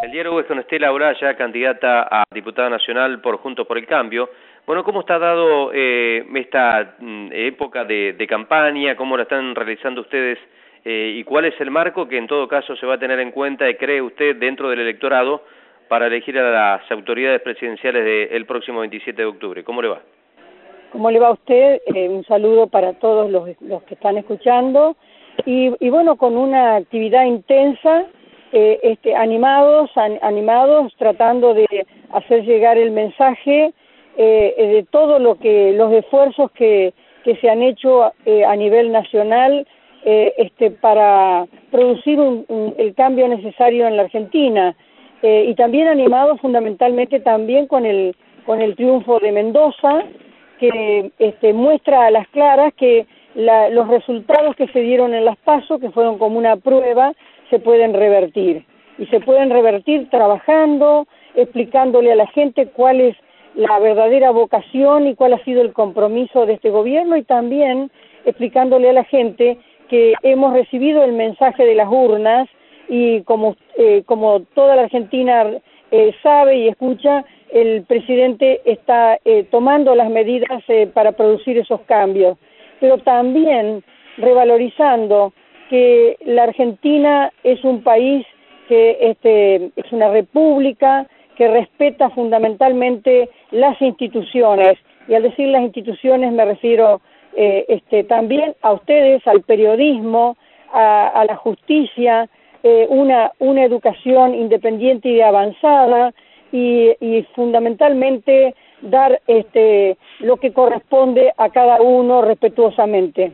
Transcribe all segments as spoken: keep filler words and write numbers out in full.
El diálogo es con Estela Olaya, candidata a diputada nacional por Juntos por el Cambio. Bueno, ¿cómo está dado eh, esta mm, época de, de campaña? ¿Cómo la están realizando ustedes? Eh, ¿Y cuál es el marco que en todo caso se va a tener en cuenta y cree usted dentro del electorado para elegir a las autoridades presidenciales del próximo veintisiete de octubre? ¿Cómo le va? ¿Cómo le va a usted? Eh, un saludo para todos los, los que están escuchando. Y, y bueno, con una actividad intensa, eh, este, animados, an, animados, tratando de hacer llegar el mensaje eh, de todo lo que, los esfuerzos que, que se han hecho eh, a nivel nacional eh, este, para producir un, un, el cambio necesario en la Argentina. Eh, y también animados fundamentalmente también con el, con el triunfo de Mendoza, que este, muestra a las claras que la, los resultados que se dieron en las PASO, que fueron como una prueba, se pueden revertir. Y se pueden revertir trabajando, explicándole a la gente cuál es la verdadera vocación y cuál ha sido el compromiso de este gobierno, y también explicándole a la gente que hemos recibido el mensaje de las urnas y como, eh, como toda la Argentina eh, sabe y escucha, el presidente está eh, tomando las medidas eh, para producir esos cambios, pero también revalorizando que la Argentina es un país que este, es una república que respeta fundamentalmente las instituciones, y al decir las instituciones me refiero eh, este, también a ustedes, al periodismo, a, a la justicia, eh, una, una educación independiente y avanzada, Y, y fundamentalmente dar este lo que corresponde a cada uno respetuosamente.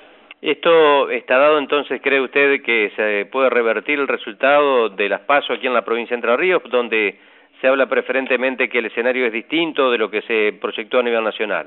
¿Esto está dado entonces, cree usted, que se puede revertir el resultado de las PASO aquí en la provincia de Entre Ríos, donde se habla preferentemente que el escenario es distinto de lo que se proyectó a nivel nacional?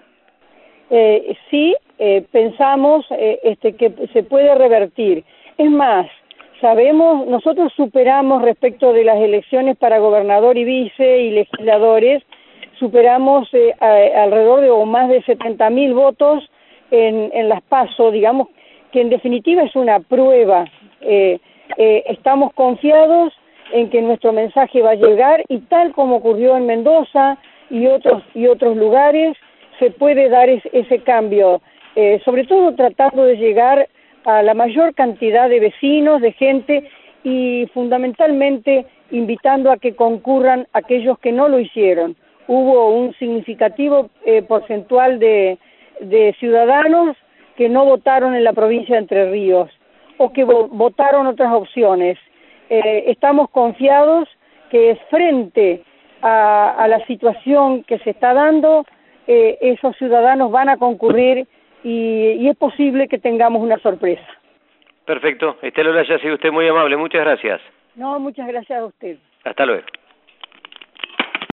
Eh, sí, eh, pensamos eh, este que se puede revertir. Es más, sabemos, nosotros superamos respecto de las elecciones para gobernador y vice y legisladores, superamos eh, a, alrededor de o más de setenta mil votos en, en las PASO, digamos que en definitiva es una prueba. Eh, eh, estamos confiados en que nuestro mensaje va a llegar, y tal como ocurrió en Mendoza y otros y otros lugares, se puede dar es, ese cambio, eh, sobre todo tratando de llegar a la mayor cantidad de vecinos, de gente, y fundamentalmente invitando a que concurran aquellos que no lo hicieron. Hubo un significativo eh, porcentual de, de ciudadanos que no votaron en la provincia de Entre Ríos, o que vo votaron otras opciones. Eh, estamos confiados que frente a, a la situación que se está dando, eh, esos ciudadanos van a concurrir, y, y es posible que tengamos una sorpresa. Perfecto. Estela Olaya, ha sido usted muy amable. Muchas gracias. No, muchas gracias a usted. Hasta luego.